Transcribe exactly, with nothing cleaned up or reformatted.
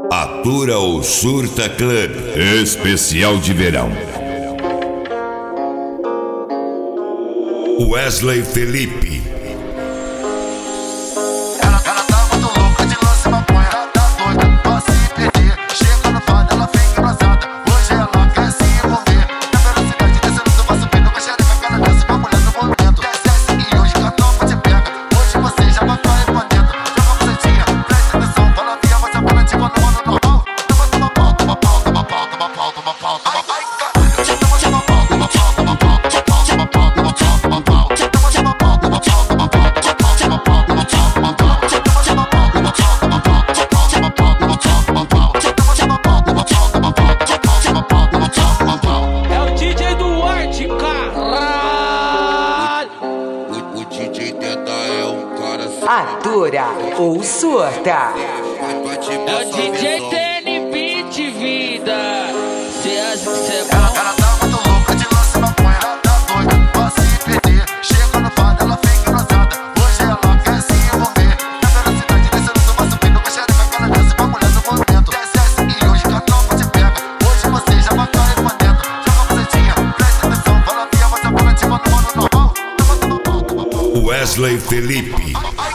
Atura ou Surta Club Especial de Verão. Wesley Felipe. Ela, ela tá muito louca de lance maconha, ela tá doida pra se perder. Chega no fado, ela fica engraçada. Hoje ela quer se envolver. Na velocidade descendo do vaso subindo, com a xereca, cada dança, uma mulher no movimento. Desce e hoje que a tropa te pega. Hoje você já vai cair pra dentro. Joga a bucetinha, presta atenção. Fala via, você para tipo no ano normal. Toma, toma pau, toma pau, toma pau, toma pau, toma pau, toma pau. Toma, toma pau, toma pau, toma pau, toma pau, toma pau, toma pau, toma pau. É o D J do Arte, caralho. O, o D J Teta é um cara Atura ou Surta. É o D J T N Beat, vida. Cê acha que cê é Ela, bom? ela tá muito louca de lance maconha, ela tá doida pra se perder. Chega no fado, ela fica engraçada. Hoje ela quer se envolver. Na velocidade descendo do vaso subindo, com a xereca, cada dança, uma mulher no movimento. Desce e hoje que a tropa te pega. Hoje você já vai cair pra dentro. Joga a bucetinha, presta atenção. Fala via, você para tipo no ano normal. Toma, toma pau, toma pau. Wesley Felipe.